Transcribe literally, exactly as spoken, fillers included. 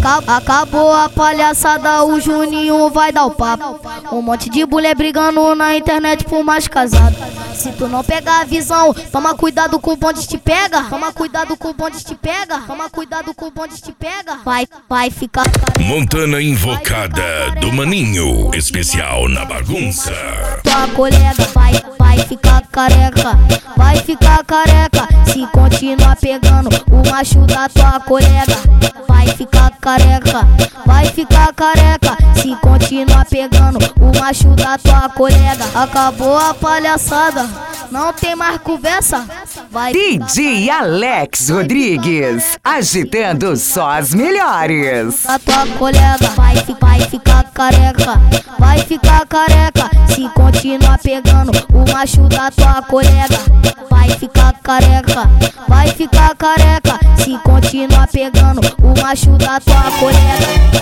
Acabou a palhaçada, o Juninho vai dar o papo. Um monte de mulher brigando na internet por mais casado. Se tu não pegar a visão, toma cuidado com o bonde te pega. Toma cuidado com o bonde te pega. Toma cuidado com o bonde te pega. Vai, vai ficar Montana Invocada do Maninho, especial na bagunça. Tua colega vai, vai ficar careca. Vai ficar careca se continuar pegando o macho da tua colega. Vai ficar careca, vai ficar careca se continuar pegando o macho da tua colega. Acabou a palhaçada, não tem mais conversa. Vai D J Alex Rodrigues, agitando só as melhores. A tua colega vai, vai ficar careca, vai ficar careca se continuar pegando o macho da tua colega. Vai ficar careca, vai ficar careca se continuar pegando o macho da tua colega.